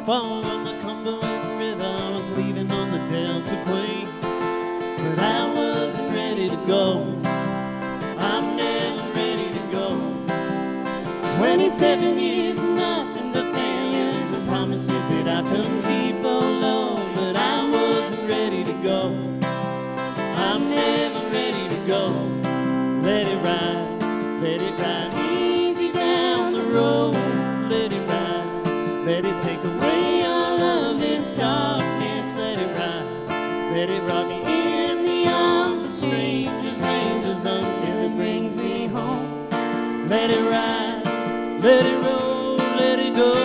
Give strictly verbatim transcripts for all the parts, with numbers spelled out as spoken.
fall on the Cumberland River. I was leaving on the Delta Queen, but I wasn't ready to go. I'm never ready to go. Twenty-seven years of nothing but failures and promises that I couldn't keep alone, but I wasn't ready to go. I'm never ready to go. Let it ride, let it ride easy down the road. Let it ride, let it take away all of this darkness. Let it ride, let it rock me in the arms of strangers, angels, until it brings me home. Let it ride, let it roll, let it go.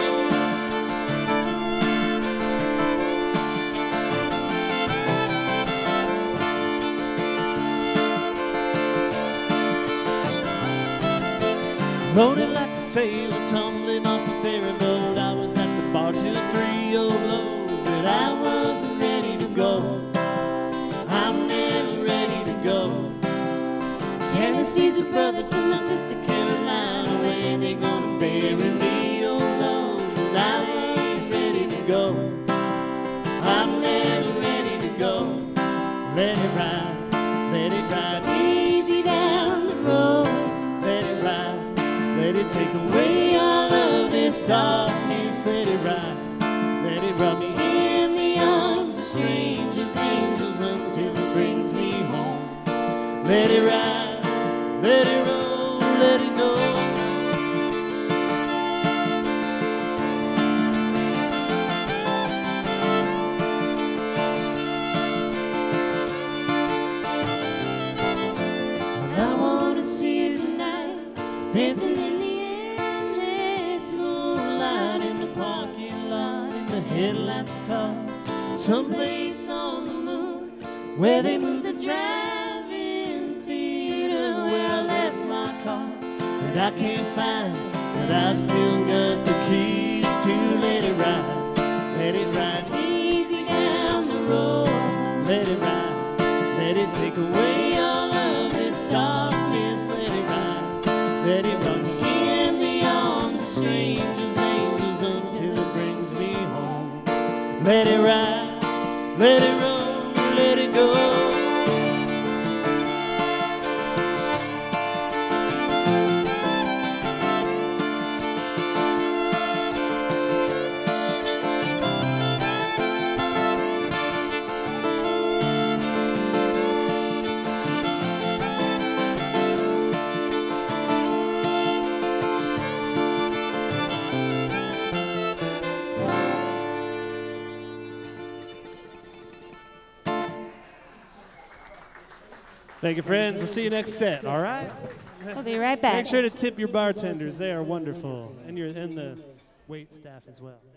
Loaded like a sailor, tumbling off a ferry boat. I was at the bar till three oh low, but I wasn't ready to go. I'm never ready to go. Tennessee's a brother to my sister Carolina. Where they gonna bury me, oh Lord, and I ain't ready to go. I'm never ready to go. Let it ride, let it ride easy down the road. Let it ride, let it take away all of this darkness. Let it ride, let it rub me in the arms of strangers, angels, until it brings me home. Let it ride, let it roll, let it go. Well, I want to see you tonight, dancing in the endless moonlight, in the parking lot, in the headlights of cars, someplace on the moon where they move the drive-in theater, where I left my car that I can't find, but I've still got the keys to. Let it ride, let it ride easy down the road. Let it ride, let it take away all of this darkness. Let it ride, let it run me in the arms of strangers, angels, until it brings me home. Let it ride, let it roll, let it go. Thank you, friends. We'll see you next set, all right? We'll be right back. Make sure to tip your bartenders. They are wonderful. And, your, and the wait staff as well.